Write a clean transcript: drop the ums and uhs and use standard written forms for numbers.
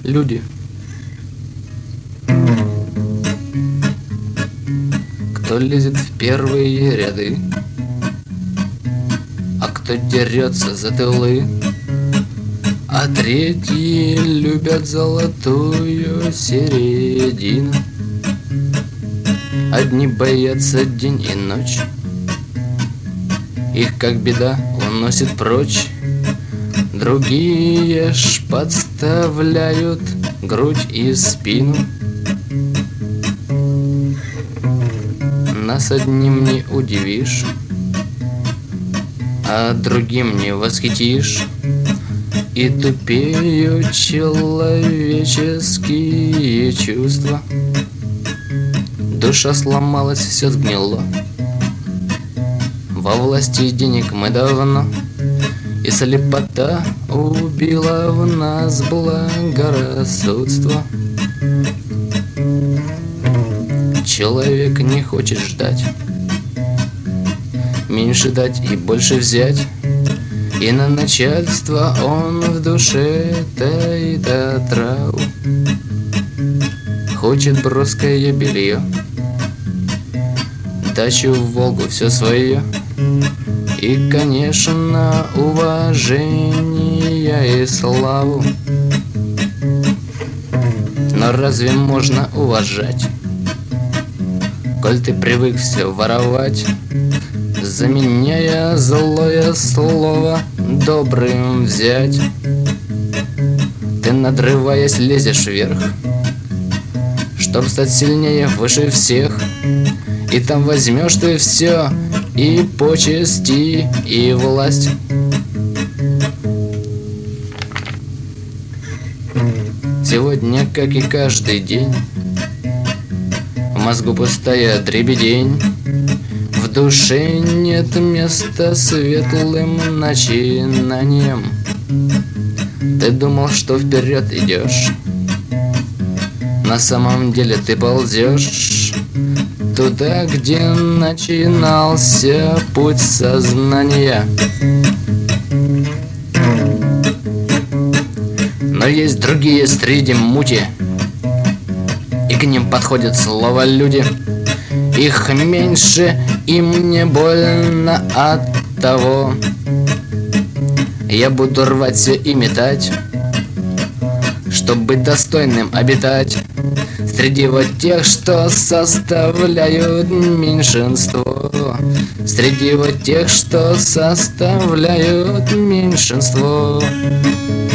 Люди. Кто лезет в первые ряды, а кто дерется за тылы, а третьи любят золотую середину. Одни боятся день и ночь, их как беда уносит прочь. Другие ж подставляют грудь и спину. Нас одним не удивишь, а другим не восхитишь. И тупеют человеческие чувства. Душа сломалась, все сгнило. Во власти денег мы давно, и слепота убила в нас благорассудство. Человек не хочет ждать, меньше дать и больше взять. И на начальство он в душе таит отраву. Хочет броское белье, дачу в Волгу, все свое. И, конечно, уважение и славу. Но разве можно уважать, коль ты привык все воровать, заменяя злое слово добрым взять? Ты, надрываясь, лезешь вверх, чтоб стать сильнее, выше всех. И там возьмешь ты все, и почести, и власть. Сегодня, как и каждый день, в мозгу пустая дребедень. В душе нет места светлым начинаниям. Ты думал, что вперед идешь, на самом деле ты ползешь туда, где начинался путь сознания. Но есть другие среди мути, и к ним подходит слово люди. Их меньше, им не больно от того. Я буду рвать все и метать, чтоб быть достойным обитать среди вот тех, что составляют меньшинство. Среди вот тех, что составляют меньшинство.